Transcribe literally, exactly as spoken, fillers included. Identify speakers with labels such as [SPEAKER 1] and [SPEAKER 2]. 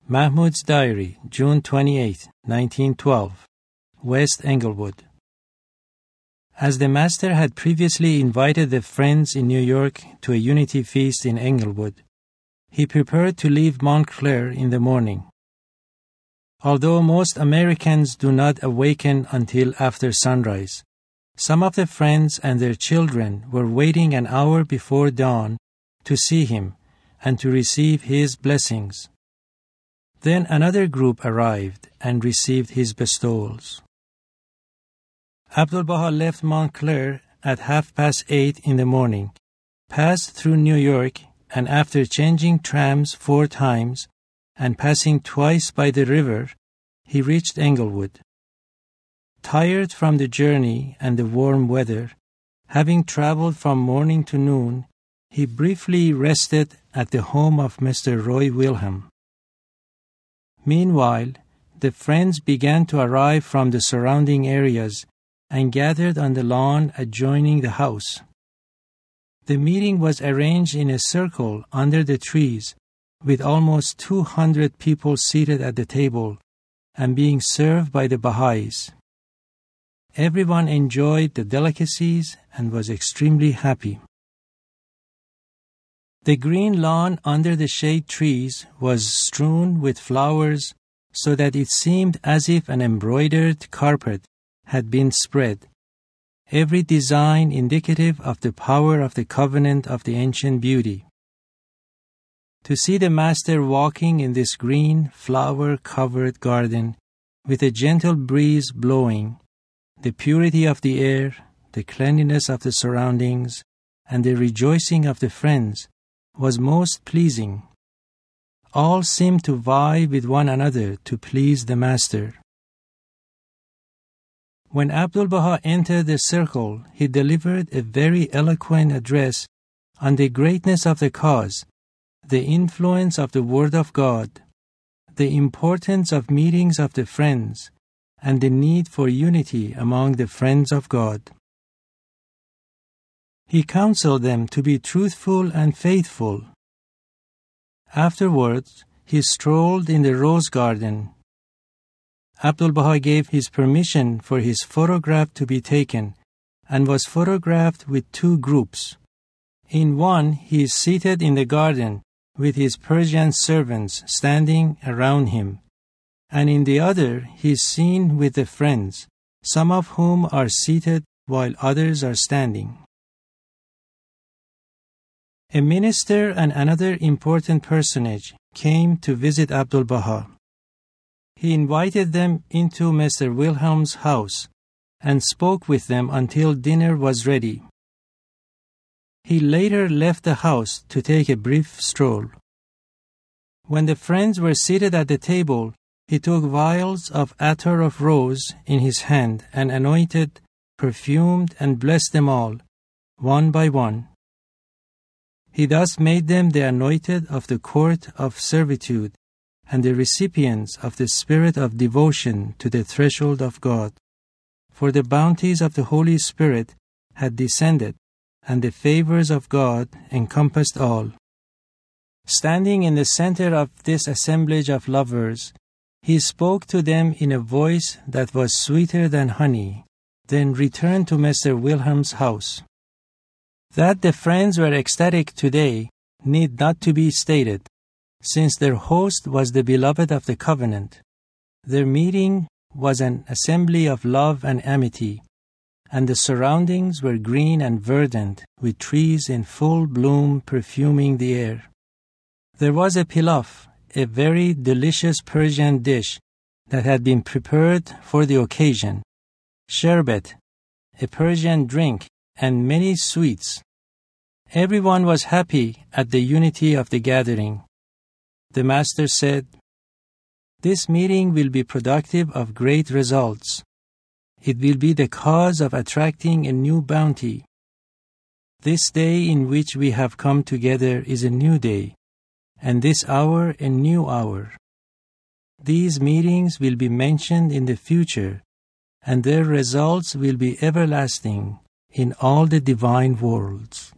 [SPEAKER 1] Mahmoud's Diary, June twenty-eighth, nineteen twelve, West Englewood. As the Master had previously invited the friends in New York to a unity feast in Englewood, he prepared to leave Montclair in the morning. Although most Americans do not awaken until after sunrise, some of the friends and their children were waiting an hour before dawn to see him and to receive his blessings. Then another group arrived and received his bestowals. Abdu'l-Baha left Montclair at half past eight in the morning, passed through New York, and after changing trams four times and passing twice by the river, he reached Englewood. Tired from the journey and the warm weather, having traveled from morning to noon, he briefly rested at the home of Mister Roy Wilhelm. Meanwhile, the friends began to arrive from the surrounding areas and gathered on the lawn adjoining the house. The meeting was arranged in a circle under the trees, with almost two hundred people seated at the table and being served by the Baha'is. Everyone enjoyed the delicacies and was extremely happy. The green lawn under the shade trees was strewn with flowers so that it seemed as if an embroidered carpet had been spread, every design indicative of the power of the covenant of the ancient beauty. To see the Master walking in this green, flower-covered garden with a gentle breeze blowing, the purity of the air, the cleanliness of the surroundings, and the rejoicing of the friends was most pleasing. All seemed to vie with one another to please the Master. When Abdu'l-Baha entered the circle, he delivered a very eloquent address on the greatness of the cause, the influence of the Word of God, the importance of meetings of the friends, and the need for unity among the friends of God. He counseled them to be truthful and faithful. Afterwards, he strolled in the rose garden. Abdu'l-Baha gave his permission for his photograph to be taken and was photographed with two groups. In one, he is seated in the garden with his Persian servants standing around him, and in the other, he is seen with the friends, some of whom are seated while others are standing. A minister and another important personage came to visit Abdu'l-Baha. He invited them into Mister Wilhelm's house and spoke with them until dinner was ready. He later left the house to take a brief stroll. When the friends were seated at the table, he took vials of attar of rose in his hand and anointed, perfumed, and blessed them all, one by one. He thus made them the anointed of the court of servitude and the recipients of the spirit of devotion to the threshold of God. For the bounties of the Holy Spirit had descended, and the favors of God encompassed all. Standing in the center of this assemblage of lovers, he spoke to them in a voice that was sweeter than honey, then returned to Mister Wilhelm's house. That the friends were ecstatic today need not to be stated, since their host was the beloved of the covenant. Their meeting was an assembly of love and amity, and the surroundings were green and verdant, with trees in full bloom perfuming the air. There was a pilaf, a very delicious Persian dish that had been prepared for the occasion, sherbet, a Persian drink, and many sweets. Everyone was happy at the unity of the gathering. The Master said, "This meeting will be productive of great results. It will be the cause of attracting a new bounty. This day in which we have come together is a new day, and this hour a new hour. These meetings will be mentioned in the future, and their results will be everlasting in all the divine worlds."